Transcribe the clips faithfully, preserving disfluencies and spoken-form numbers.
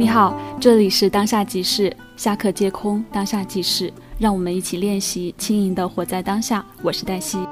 你好，这里是当下即事，下课皆空，当下即事，让我们一起练习轻盈的活在当下。我是黛西。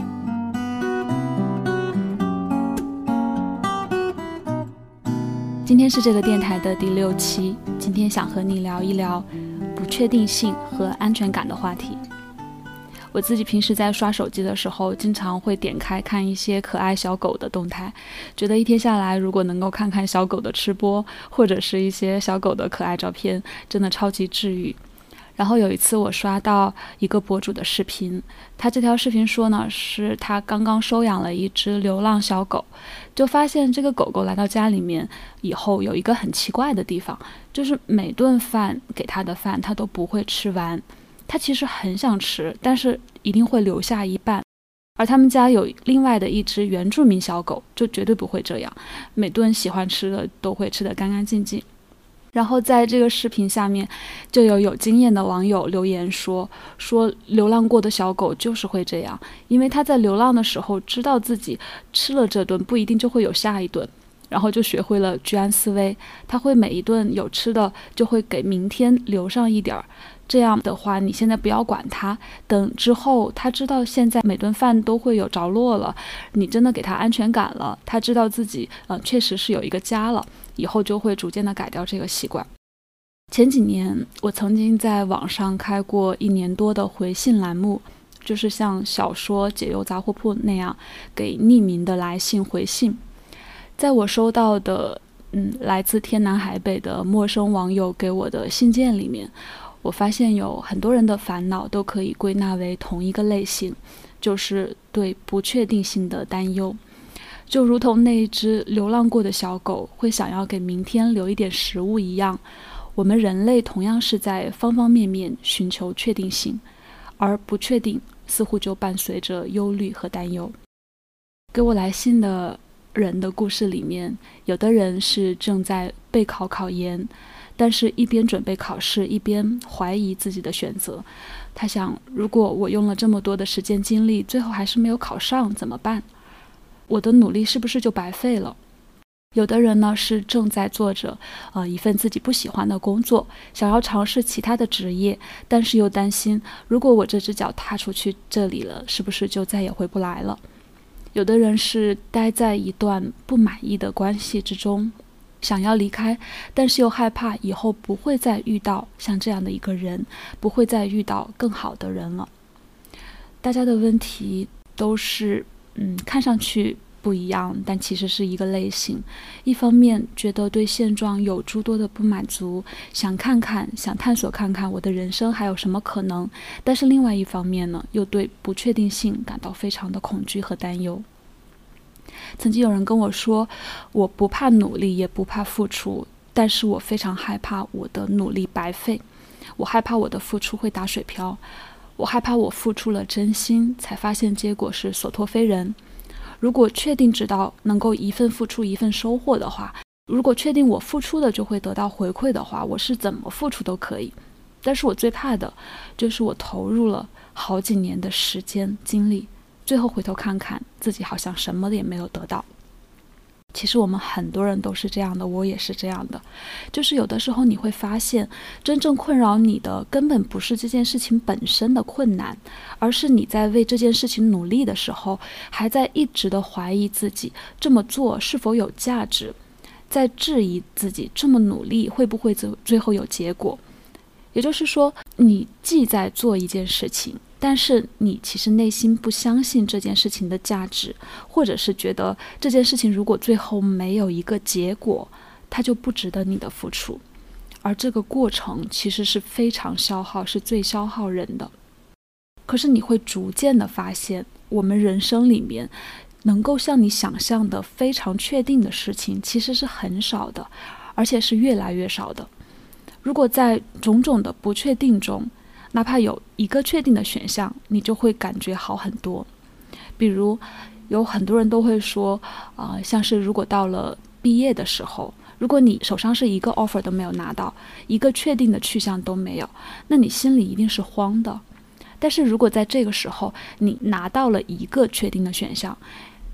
今天是这个电台的第六期，今天想和你聊一聊不确定性和安全感的话题。我自己平时在刷手机的时候，经常会点开看一些可爱小狗的动态，觉得一天下来如果能够看看小狗的吃播，或者是一些小狗的可爱照片，真的超级治愈。然后有一次我刷到一个博主的视频，他这条视频说呢，是他刚刚收养了一只流浪小狗，就发现这个狗狗来到家里面以后有一个很奇怪的地方，就是每顿饭给他的饭他都不会吃完，他其实很想吃，但是一定会留下一半。而他们家有另外的一只原住民小狗，就绝对不会这样，每顿喜欢吃的都会吃得干干净净。然后在这个视频下面就有有经验的网友留言说说流浪过的小狗就是会这样，因为他在流浪的时候知道自己吃了这顿不一定就会有下一顿，然后就学会了居安思危，他会每一顿有吃的就会给明天留上一点儿。这样的话你现在不要管他，等之后他知道现在每顿饭都会有着落了，你真的给他安全感了，他知道自己呃确实是有一个家了，以后就会逐渐的改掉这个习惯。前几年我曾经在网上开过一年多的回信栏目，就是像小说解忧杂货铺那样给匿名的来信回信。在我收到的嗯来自天南海北的陌生网友给我的信件里面，我发现有很多人的烦恼都可以归纳为同一个类型，就是对不确定性的担忧。就如同那一只流浪过的小狗会想要给明天留一点食物一样，我们人类同样是在方方面面寻求确定性，而不确定似乎就伴随着忧虑和担忧。给我来信的人的故事里面，有的人是正在备考考研，但是一边准备考试一边怀疑自己的选择，他想，如果我用了这么多的时间精力最后还是没有考上怎么办？我的努力是不是就白费了？有的人呢是正在做着呃一份自己不喜欢的工作，想要尝试其他的职业，但是又担心如果我这只脚踏出去这里了，是不是就再也回不来了？有的人是待在一段不满意的关系之中，想要离开，但是又害怕以后不会再遇到像这样的一个人，不会再遇到更好的人了。大家的问题都是嗯，看上去不一样，但其实是一个类型。一方面觉得对现状有诸多的不满足，想看看想探索看看我的人生还有什么可能，但是另外一方面呢，又对不确定性感到非常的恐惧和担忧。曾经有人跟我说，我不怕努力也不怕付出，但是我非常害怕我的努力白费，我害怕我的付出会打水漂，我害怕我付出了真心才发现结果是所托非人。如果确定知道能够一份付出一份收获的话，如果确定我付出的就会得到回馈的话，我是怎么付出都可以。但是我最怕的就是我投入了好几年的时间精力，最后回头看看自己好像什么也没有得到。其实我们很多人都是这样的，我也是这样的，就是有的时候你会发现真正困扰你的根本不是这件事情本身的困难，而是你在为这件事情努力的时候还在一直的怀疑自己这么做是否有价值，在质疑自己这么努力会不会最后有结果。也就是说，你既在做一件事情，但是你其实内心不相信这件事情的价值，或者是觉得这件事情如果最后没有一个结果，它就不值得你的付出。而这个过程其实是非常消耗，是最消耗人的。可是你会逐渐的发现，我们人生里面能够像你想象的非常确定的事情其实是很少的，而且是越来越少的。如果在种种的不确定中，哪怕有一个确定的选项，你就会感觉好很多。比如有很多人都会说啊、呃，像是如果到了毕业的时候，如果你手上是一个 offer 都没有拿到，一个确定的去向都没有，那你心里一定是慌的。但是如果在这个时候你拿到了一个确定的选项，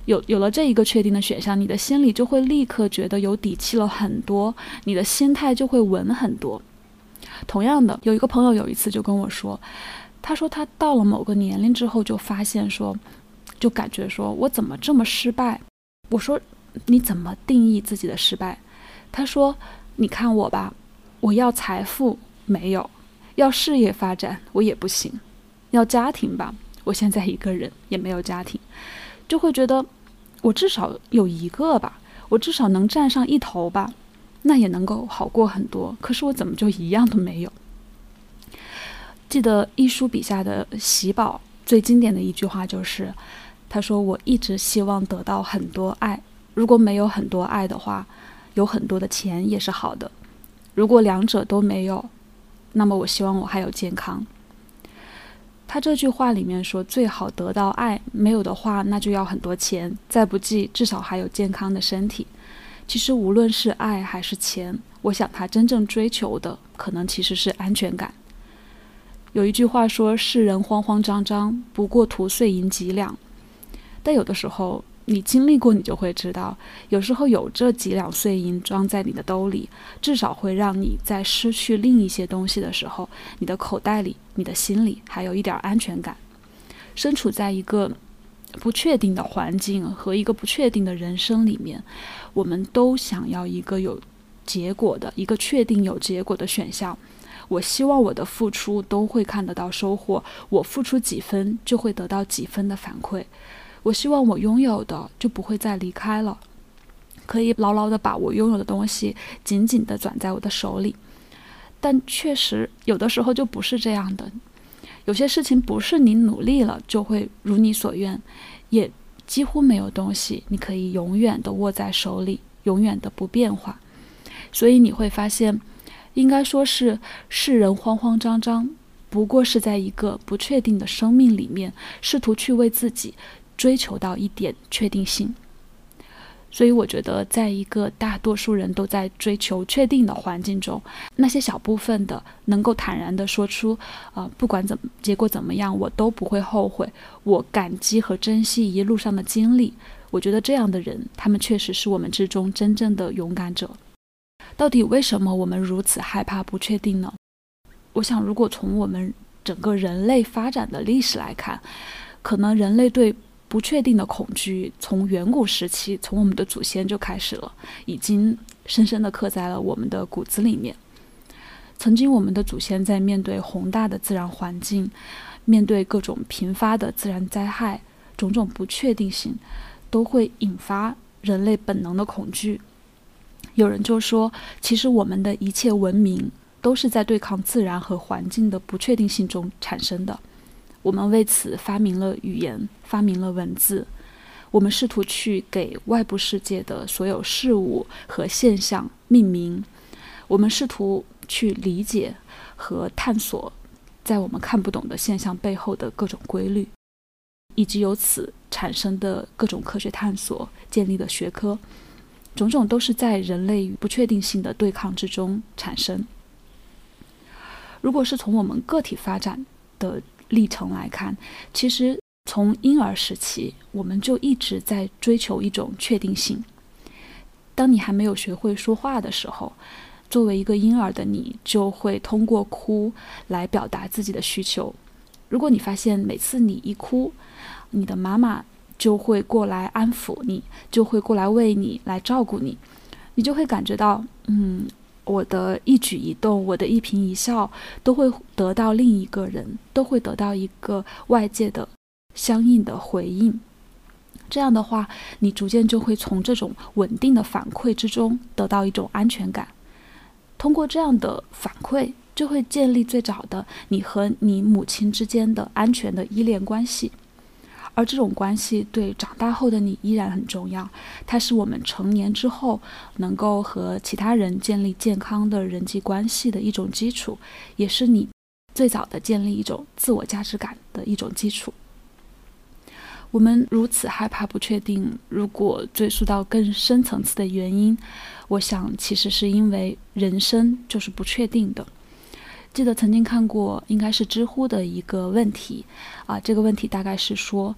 有有了这一个确定的选项，你的心里就会立刻觉得有底气了很多，你的心态就会稳很多。同样的，有一个朋友有一次就跟我说，他说他到了某个年龄之后就发现说，就感觉说我怎么这么失败。我说你怎么定义自己的失败？他说你看我吧，我要财富没有，要事业发展我也不行，要家庭吧，我现在一个人也没有家庭，就会觉得我至少有一个吧，我至少能占上一头吧，那也能够好过很多。可是我怎么就一样都没有？记得一书笔下的喜宝最经典的一句话就是，他说我一直希望得到很多爱，如果没有很多爱的话，有很多的钱也是好的，如果两者都没有，那么我希望我还有健康。他这句话里面说，最好得到爱，没有的话那就要很多钱，再不济至少还有健康的身体。其实无论是爱还是钱，我想他真正追求的可能其实是安全感。有一句话说，世人慌慌张张，不过图碎银几两。但有的时候你经历过，你就会知道，有时候有这几两碎银装在你的兜里，至少会让你在失去另一些东西的时候，你的口袋里，你的心里还有一点安全感。身处在一个不确定的环境和一个不确定的人生里面，我们都想要一个有结果的，一个确定有结果的选项。我希望我的付出都会看得到收获，我付出几分就会得到几分的反馈。我希望我拥有的就不会再离开了，可以牢牢地把我拥有的东西紧紧地攥在我的手里。但确实有的时候就不是这样的，有些事情不是你努力了就会如你所愿，也几乎没有东西你可以永远地握在手里，永远的不变化。所以你会发现，应该说是世人慌慌张张，不过是在一个不确定的生命里面，试图去为自己追求到一点确定性。所以我觉得在一个大多数人都在追求确定的环境中，那些小部分的能够坦然地说出呃，不管怎么结果怎么样我都不会后悔，我感激和珍惜一路上的经历，我觉得这样的人，他们确实是我们之中真正的勇敢者。到底为什么我们如此害怕不确定呢？我想如果从我们整个人类发展的历史来看，可能人类对不确定的恐惧从远古时期，从我们的祖先就开始了，已经深深地刻在了我们的骨子里面。曾经我们的祖先在面对宏大的自然环境，面对各种频发的自然灾害，种种不确定性都会引发人类本能的恐惧。有人就说，其实我们的一切文明都是在对抗自然和环境的不确定性中产生的。我们为此发明了语言，发明了文字，我们试图去给外部世界的所有事物和现象命名，我们试图去理解和探索在我们看不懂的现象背后的各种规律，以及由此产生的各种科学探索建立的学科，种种都是在人类与不确定性的对抗之中产生。如果是从我们个体发展的历程来看，其实从婴儿时期我们就一直在追求一种确定性。当你还没有学会说话的时候，作为一个婴儿的你就会通过哭来表达自己的需求。如果你发现每次你一哭，你的妈妈就会过来安抚你，就会过来喂你，来照顾你，你就会感觉到嗯，我的一举一动，我的一颦一笑都会得到另一个人，都会得到一个外界的相应的回应。这样的话，你逐渐就会从这种稳定的反馈之中得到一种安全感。通过这样的反馈，就会建立最早的你和你母亲之间的安全的依恋关系。而这种关系对长大后的你依然很重要，它是我们成年之后能够和其他人建立健康的人际关系的一种基础，也是你最早的建立一种自我价值感的一种基础。我们如此害怕不确定，如果追溯到更深层次的原因，我想其实是因为人生就是不确定的。记得曾经看过应该是知乎的一个问题啊，这个问题大概是说，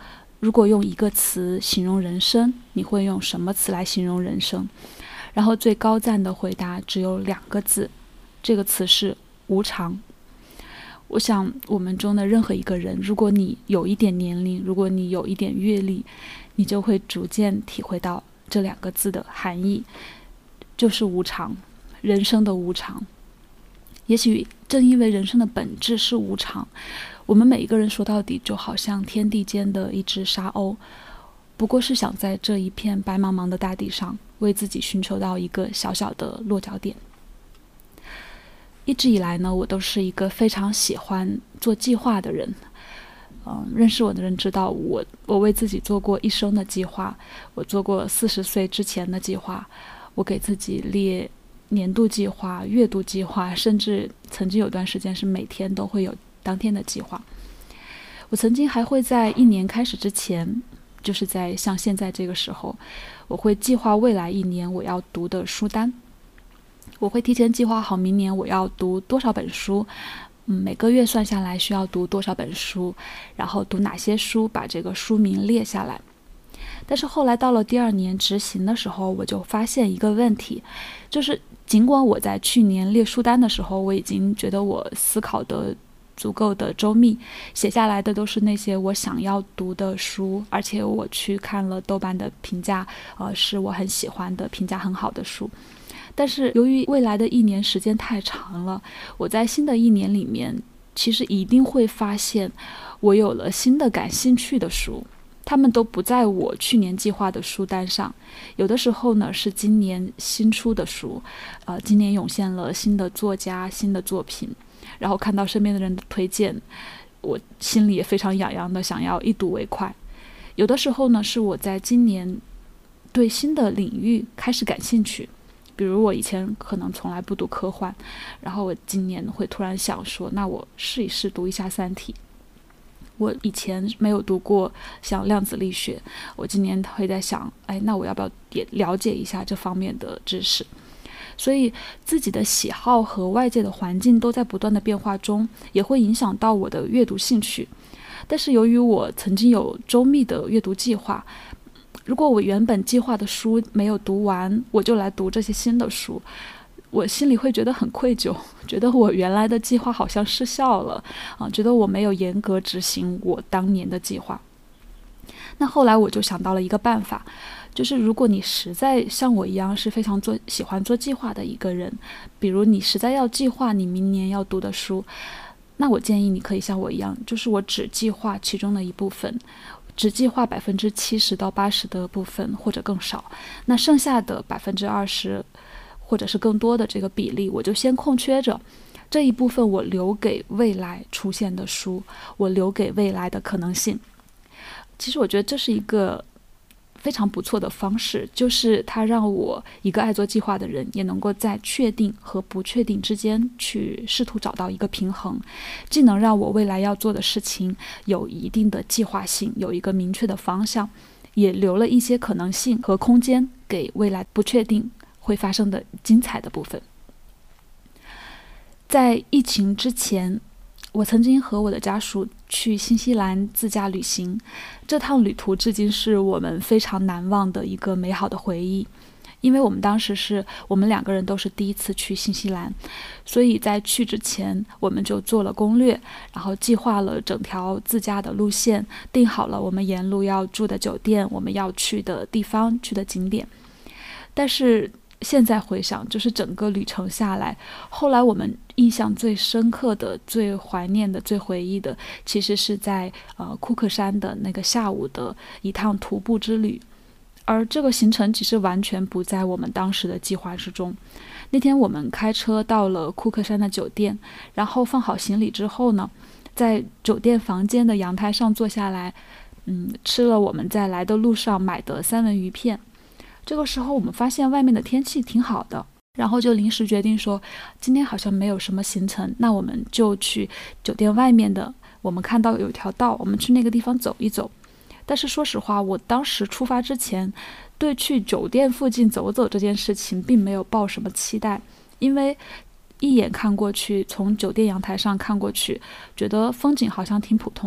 如果用一个词形容人生，你会用什么词来形容人生？然后最高赞的回答只有两个字，这个词是无常。我想我们中的任何一个人，如果你有一点年龄，如果你有一点阅历，你就会逐渐体会到这两个字的含义，就是无常，人生的无常。也许正因为人生的本质是无常，我们每一个人说到底就好像天地间的一只沙鸥，不过是想在这一片白茫茫的大地上为自己寻求到一个小小的落脚点。一直以来呢，我都是一个非常喜欢做计划的人。嗯，认识我的人知道我，我为自己做过一生的计划，我做过四十岁之前的计划，我给自己列年度计划、月度计划，甚至曾经有段时间是每天都会有当天的计划。我曾经还会在一年开始之前，就是在像现在这个时候，我会计划未来一年我要读的书单。我会提前计划好明年我要读多少本书，嗯，每个月算下来需要读多少本书，然后读哪些书，把这个书名列下来。但是后来到了第二年执行的时候，我就发现一个问题，就是尽管我在去年列书单的时候，我已经觉得我思考的足够的周密，写下来的都是那些我想要读的书，而且我去看了豆瓣的评价，呃，是我很喜欢的，评价很好的书。但是由于未来的一年时间太长了，我在新的一年里面其实一定会发现我有了新的感兴趣的书，他们都不在我去年计划的书单上。有的时候呢是今年新出的书，呃，今年涌现了新的作家、新的作品，然后看到身边的人的推荐，我心里也非常痒痒的想要一睹为快。有的时候呢是我在今年对新的领域开始感兴趣，比如我以前可能从来不读科幻，然后我今年会突然想说，那我试一试读一下三体。我以前没有读过像量子力学，我今年会在想，哎，那我要不要也了解一下这方面的知识。所以自己的喜好和外界的环境都在不断的变化中，也会影响到我的阅读兴趣。但是由于我曾经有周密的阅读计划，如果我原本计划的书没有读完，我就来读这些新的书，我心里会觉得很愧疚，觉得我原来的计划好像失效了啊，觉得我没有严格执行我当年的计划。那后来我就想到了一个办法，就是如果你实在像我一样是非常做喜欢做计划的一个人，比如你实在要计划你明年要读的书，那我建议你可以像我一样，就是我只计划其中的一部分，只计划百分之七十到八十的部分或者更少，那剩下的百分之二十或者是更多的这个比例，我就先空缺着，这一部分我留给未来出现的书，我留给未来的可能性。其实我觉得这是一个非常不错的方式，就是它让我一个爱做计划的人也能够在确定和不确定之间去试图找到一个平衡，既能让我未来要做的事情有一定的计划性，有一个明确的方向，也留了一些可能性和空间给未来不确定会发生的精彩的部分。在疫情之前，我曾经和我的家属去新西兰自驾旅行，这趟旅途至今是我们非常难忘的一个美好的回忆。因为我们当时是我们两个人都是第一次去新西兰，所以在去之前我们就做了攻略，然后计划了整条自驾的路线，定好了我们沿路要住的酒店，我们要去的地方，去的景点。但是现在回想，就是整个旅程下来，后来我们印象最深刻的、最怀念的、最回忆的，其实是在呃库克山的那个下午的一趟徒步之旅。而这个行程其实完全不在我们当时的计划之中。那天我们开车到了库克山的酒店，然后放好行李之后呢，在酒店房间的阳台上坐下来，嗯，吃了我们在来的路上买的三文鱼片。这个时候我们发现外面的天气挺好的，然后就临时决定说，今天好像没有什么行程，那我们就去酒店外面的，我们看到有一条道，我们去那个地方走一走。但是说实话，我当时出发之前对去酒店附近走走这件事情并没有抱什么期待，因为一眼看过去，从酒店阳台上看过去，觉得风景好像挺普通的，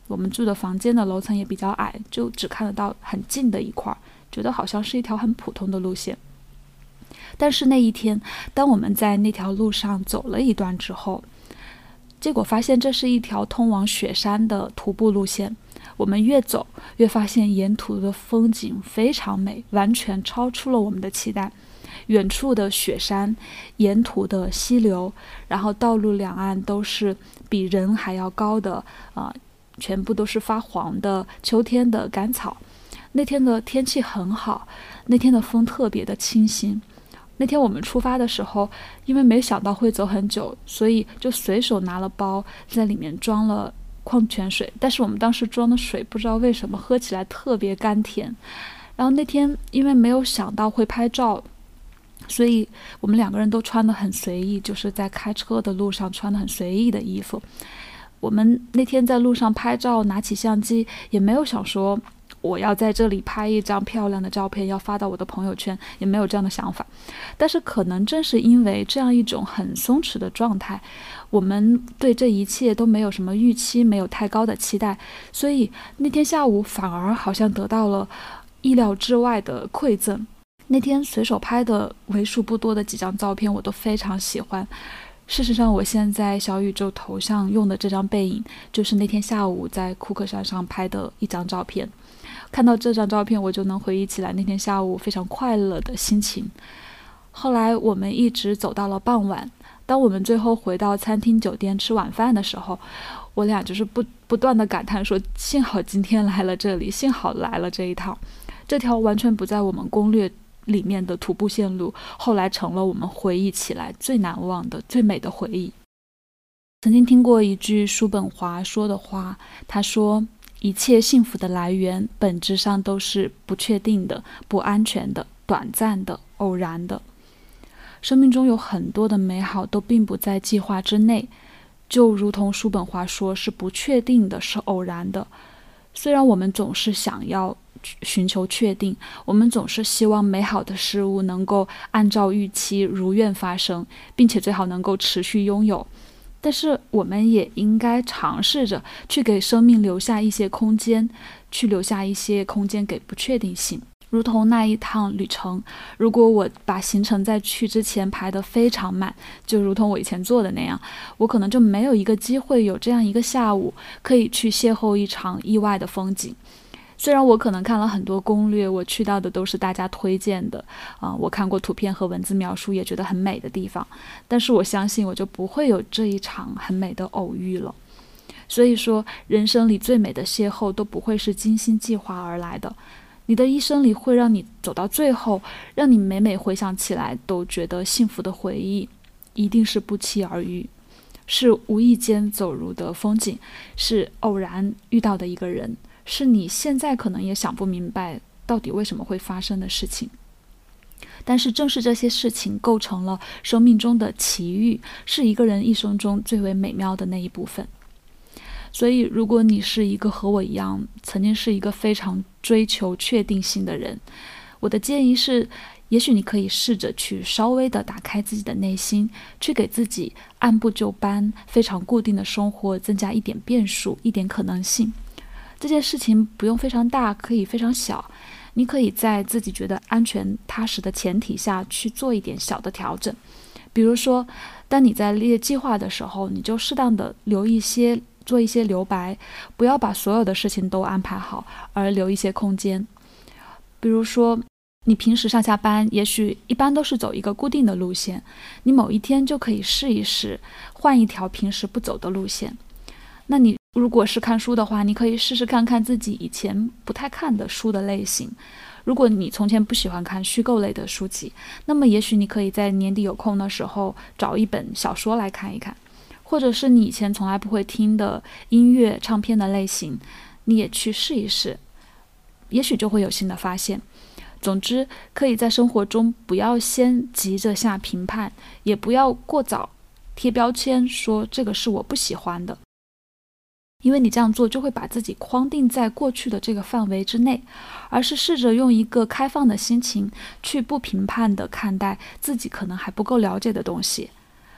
我们住的房间的楼层也比较矮，就只看得到很近的一块，觉得好像是一条很普通的路线。但是那一天，当我们在那条路上走了一段之后，结果发现这是一条通往雪山的徒步路线。我们越走越发现沿途的风景非常美，完全超出了我们的期待。远处的雪山，沿途的溪流，然后道路两岸都是比人还要高的呃，全部都是发黄的秋天的干草。那天的天气很好，那天的风特别的清新。那天我们出发的时候，因为没想到会走很久，所以就随手拿了包，在里面装了矿泉水。但是我们当时装的水不知道为什么喝起来特别甘甜。然后那天因为没有想到会拍照，所以我们两个人都穿得很随意，就是在开车的路上穿得很随意的衣服。我们那天在路上拍照，拿起相机也没有想说我要在这里拍一张漂亮的照片要发到我的朋友圈，也没有这样的想法。但是可能正是因为这样一种很松弛的状态，我们对这一切都没有什么预期，没有太高的期待，所以那天下午反而好像得到了意料之外的馈赠。那天随手拍的为数不多的几张照片我都非常喜欢。事实上，我现在小宇宙头像用的这张背影，就是那天下午在库克山上拍的一张照片。看到这张照片，我就能回忆起来那天下午非常快乐的心情。后来我们一直走到了傍晚，当我们最后回到餐厅酒店吃晚饭的时候，我俩就是不不断的感叹说，幸好今天来了这里，幸好来了这一趟。这条完全不在我们攻略里面的徒步线路，后来成了我们回忆起来最难忘的最美的回忆。曾经听过一句叔本华说的话，他说，一切幸福的来源本质上都是不确定的、不安全的、短暂的、偶然的。生命中有很多的美好都并不在计划之内，就如同叔本华说，是不确定的，是偶然的。虽然我们总是想要寻求确定，我们总是希望美好的事物能够按照预期如愿发生，并且最好能够持续拥有，但是我们也应该尝试着去给生命留下一些空间，去留下一些空间给不确定性。如同那一趟旅程，如果我把行程在去之前排得非常满，就如同我以前做的那样，我可能就没有一个机会有这样一个下午可以去邂逅一场意外的风景。虽然我可能看了很多攻略，我去到的都是大家推荐的啊、呃，我看过图片和文字描述也觉得很美的地方，但是我相信我就不会有这一场很美的偶遇了。所以说，人生里最美的邂逅都不会是精心计划而来的，你的一生里会让你走到最后，让你每每回想起来都觉得幸福的回忆，一定是不期而遇，是无意间走入的风景，是偶然遇到的一个人，是你现在可能也想不明白到底为什么会发生的事情。但是正是这些事情构成了生命中的奇遇，是一个人一生中最为美妙的那一部分。所以如果你是一个和我一样曾经是一个非常追求确定性的人，我的建议是，也许你可以试着去稍微的打开自己的内心，去给自己按部就班非常固定的生活增加一点变数，一点可能性。这件事情不用非常大，可以非常小，你可以在自己觉得安全踏实的前提下去做一点小的调整。比如说，当你在列计划的时候，你就适当的留一些做一些留白，不要把所有的事情都安排好，而留一些空间。比如说，你平时上下班也许一般都是走一个固定的路线，你某一天就可以试一试换一条平时不走的路线。那你如果是看书的话，你可以试试看看自己以前不太看的书的类型。如果你从前不喜欢看虚构类的书籍，那么也许你可以在年底有空的时候找一本小说来看一看。或者是你以前从来不会听的音乐唱片的类型，你也去试一试，也许就会有新的发现。总之，可以在生活中不要先急着下评判，也不要过早贴标签说这个是我不喜欢的，因为你这样做就会把自己框定在过去的这个范围之内，而是试着用一个开放的心情去不评判的看待自己可能还不够了解的东西。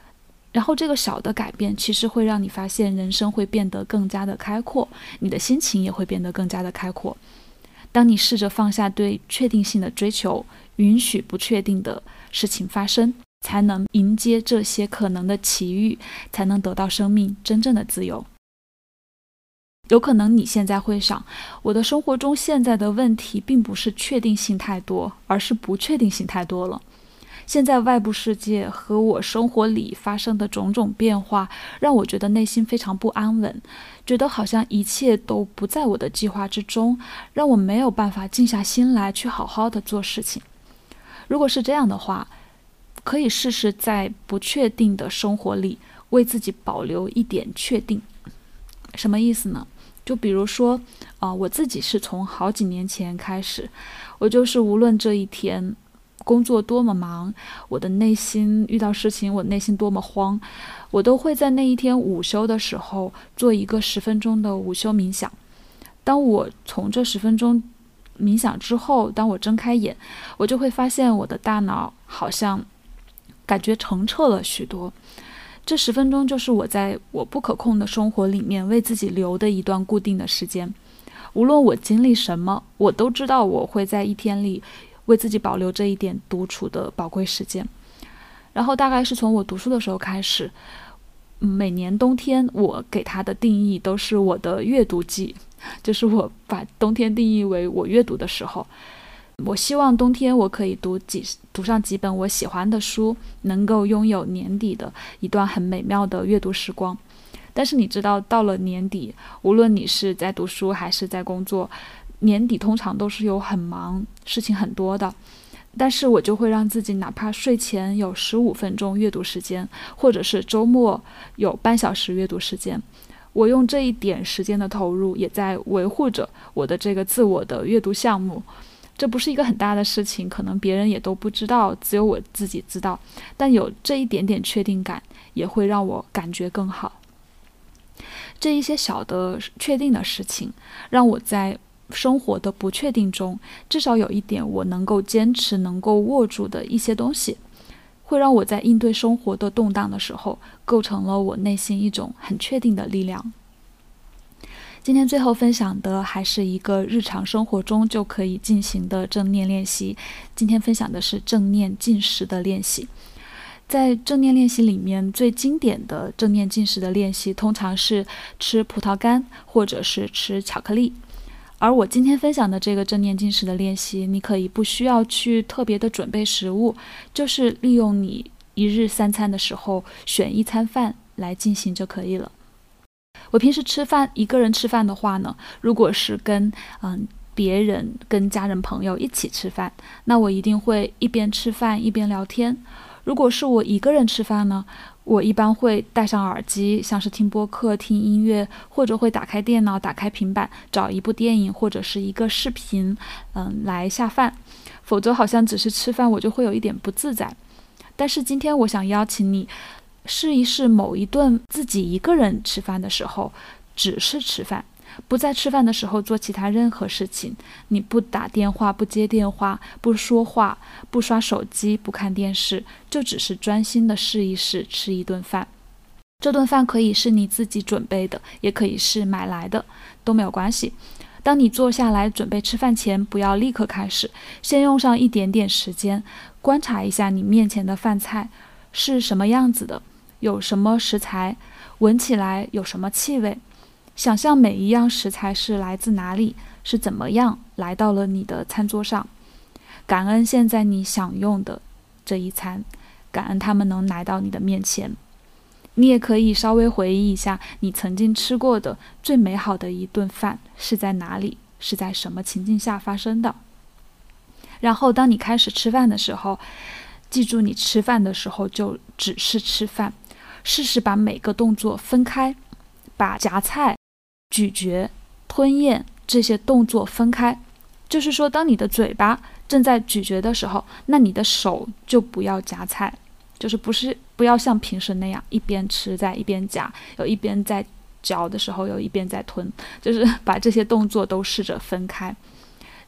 然后这个小的改变其实会让你发现人生会变得更加的开阔，你的心情也会变得更加的开阔。当你试着放下对确定性的追求，允许不确定的事情发生，才能迎接这些可能的奇遇，才能得到生命真正的自由。有可能你现在会想，我的生活中现在的问题并不是确定性太多，而是不确定性太多了。现在外部世界和我生活里发生的种种变化，让我觉得内心非常不安稳，觉得好像一切都不在我的计划之中，让我没有办法静下心来去好好的做事情。如果是这样的话，可以试试在不确定的生活里为自己保留一点确定。什么意思呢？就比如说呃，我自己是从好几年前开始，我就是无论这一天工作多么忙，我的内心遇到事情，我内心多么慌，我都会在那一天午休的时候做一个十分钟的午休冥想。当我从这十分钟冥想之后，当我睁开眼，我就会发现我的大脑好像感觉澄澈了许多。这十分钟就是我在我不可控的生活里面为自己留的一段固定的时间。无论我经历什么，我都知道我会在一天里为自己保留这一点独处的宝贵时间。然后大概是从我读书的时候开始，每年冬天我给它的定义都是我的阅读季，就是我把冬天定义为我阅读的时候。我希望冬天我可以读几读上几本我喜欢的书，能够拥有年底的一段很美妙的阅读时光。但是你知道，到了年底，无论你是在读书还是在工作，年底通常都是有很忙，事情很多的。但是我就会让自己哪怕睡前有十五分钟阅读时间，或者是周末有半小时阅读时间。我用这一点时间的投入，也在维护着我的这个自我的阅读项目。这不是一个很大的事情，可能别人也都不知道，只有我自己知道。但有这一点点确定感，也会让我感觉更好。这一些小的确定的事情，让我在生活的不确定中，至少有一点我能够坚持、能够握住的一些东西，会让我在应对生活的动荡的时候，构成了我内心一种很确定的力量。今天最后分享的还是一个日常生活中就可以进行的正念练习。今天分享的是正念进食的练习。在正念练习里面，最经典的正念进食的练习通常是吃葡萄干或者是吃巧克力。而我今天分享的这个正念进食的练习，你可以不需要去特别的准备食物，就是利用你一日三餐的时候选一餐饭来进行就可以了。我平时吃饭，一个人吃饭的话呢，如果是跟嗯别人、跟家人朋友一起吃饭，那我一定会一边吃饭一边聊天。如果是我一个人吃饭呢，我一般会戴上耳机，像是听播客、听音乐，或者会打开电脑、打开平板，找一部电影或者是一个视频，嗯，来下饭。否则好像只是吃饭，我就会有一点不自在。但是今天我想邀请你试一试某一顿自己一个人吃饭的时候，只是吃饭，不在吃饭的时候做其他任何事情。你不打电话，不接电话，不说话，不刷手机，不看电视，就只是专心的试一试吃一顿饭。这顿饭可以是你自己准备的，也可以是买来的，都没有关系。当你坐下来准备吃饭前，不要立刻开始，先用上一点点时间，观察一下你面前的饭菜是什么样子的，有什么食材，闻起来有什么气味，想象每一样食材是来自哪里，是怎么样来到了你的餐桌上。感恩现在你享用的这一餐，感恩他们能来到你的面前。你也可以稍微回忆一下你曾经吃过的最美好的一顿饭是在哪里，是在什么情境下发生的。然后当你开始吃饭的时候，记住你吃饭的时候就只是吃饭，试试把每个动作分开，把夹菜、咀嚼、吞咽这些动作分开。就是说，当你的嘴巴正在咀嚼的时候，那你的手就不要夹菜，就是不是不要像平时那样一边吃在一边夹，有一边在嚼的时候有一边在吞，就是把这些动作都试着分开。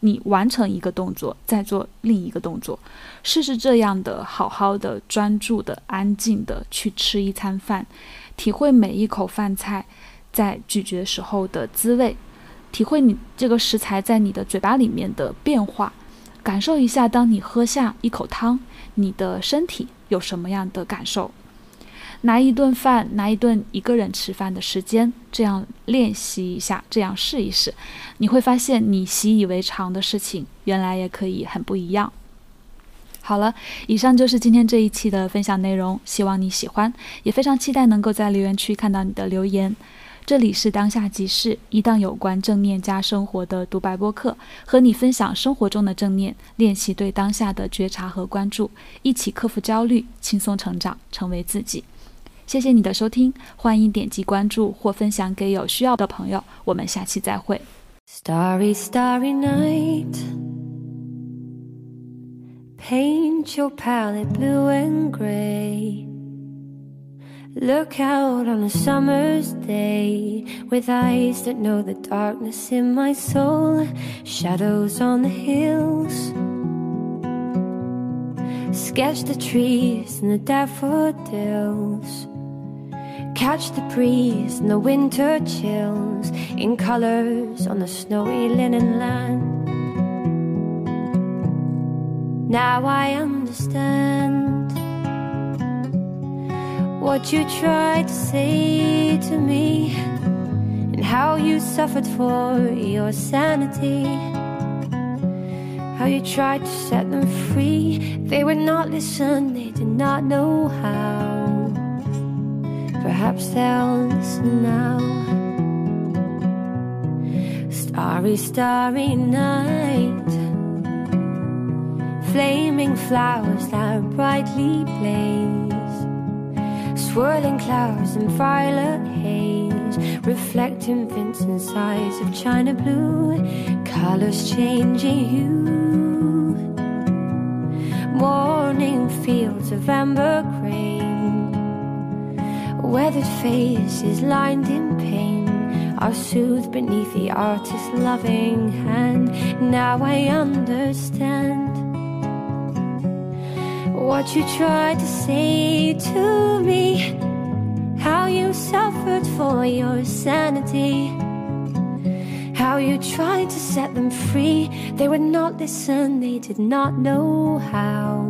你完成一个动作，再做另一个动作，试试这样的好好的、专注的、安静的去吃一餐饭，体会每一口饭菜在咀嚼时候的滋味，体会你这个食材在你的嘴巴里面的变化，感受一下当你喝下一口汤，你的身体有什么样的感受。拿一顿饭，拿一顿一个人吃饭的时间，这样练习一下，这样试一试，你会发现你习以为常的事情原来也可以很不一样。好了，以上就是今天这一期的分享内容，希望你喜欢，也非常期待能够在留言区看到你的留言。这里是当下即是，一档有关正念加生活的独白播客，和你分享生活中的正念，练习对当下的觉察和关注，一起克服焦虑，轻松成长，成为自己。谢谢你的收听，欢迎点击关注或分享给有需要的朋友，我们下期再会。 Starry, starry night, paint your palette blue and grey. Look out on a summer's day, with eyes that know the darkness in my soul. Shadows on the hills, sketch the trees and the daffodils. Catch the breeze and the winter chills in colors on the snowy linen land. Now I understand what you tried to say to me, and how you suffered for your sanity. How you tried to set them free. They would not listen, they did not know how. Perhaps they'll listen now. Starry, starry night, flaming flowers that brightly blaze, swirling clouds in violet haze, reflecting Vincent's eyes of china blue, colors changing hue. Morning fields of amber grain, weathered faces lined in pain are soothed beneath the artist's loving hand. Now I understand what you tried to say to me, how you suffered for your sanity, how you tried to set them free. They would not listen, they did not know how.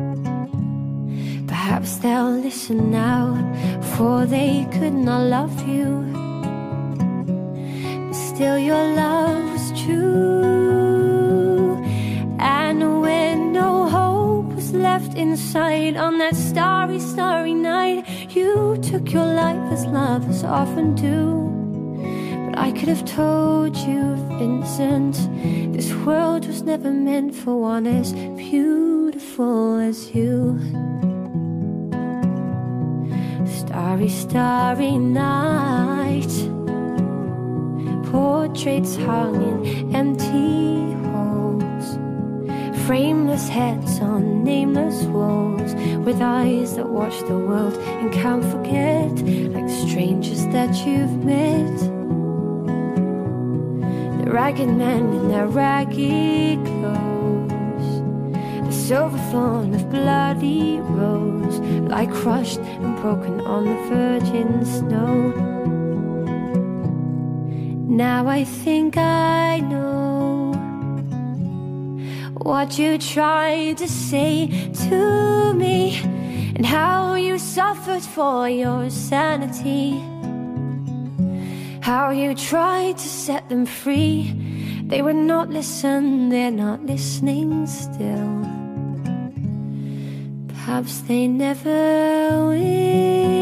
Perhaps they'll listen now, for they could not love you, but still your love was true. And when no hope was left inside on that starry, starry night, you took your life as lovers often do. But I could have told you, Vincent, this world was never meant for one as beautiful as you. Starry, starry night, portraits hung in empty halls, frameless heads on nameless walls, with eyes that watch the world and can't forget, like strangers that you've met. The ragged men in their ragged clothes, the silver thorn of bloody rose, lie crushed and broken on the virgin snow. Now I think I know what you tried to say to me, and how you suffered for your sanity, how you tried to set them free. They would not listen, they're not listening still. Perhaps they never will.